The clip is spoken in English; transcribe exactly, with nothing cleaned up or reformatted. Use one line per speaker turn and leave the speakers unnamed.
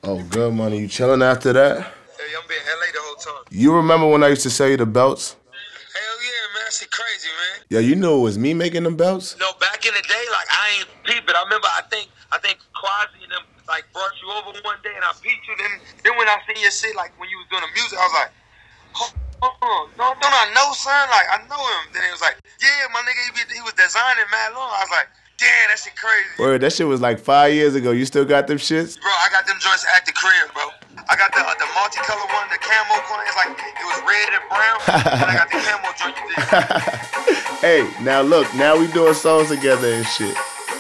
Oh, good money. You chilling after that?
Hey, I'm been in L A the whole time.
You remember when I used to sell you the belts?
Hell yeah, man. That shit crazy, man.
Yeah, you knew it was me making them belts?
No, back in the day, like I ain't peep it. I remember I think I think Quasi and them like brought you over one day and I peeped you. Then then when I seen your shit like when you was doing the music, I was like, hold on, no, don't I know son? Like I know him. Then it was like, yeah, my nigga, he, be, he was designing mad long. I was like, damn, that shit crazy.
Word, that shit was like five years ago. You still got them shits?
Bro, I got them joints at the crib, bro. I got the uh, the multicolored one, the camo one. It's like it was red and brown. And I got the camo joint you did.
Hey, now look, now we doing songs together and shit.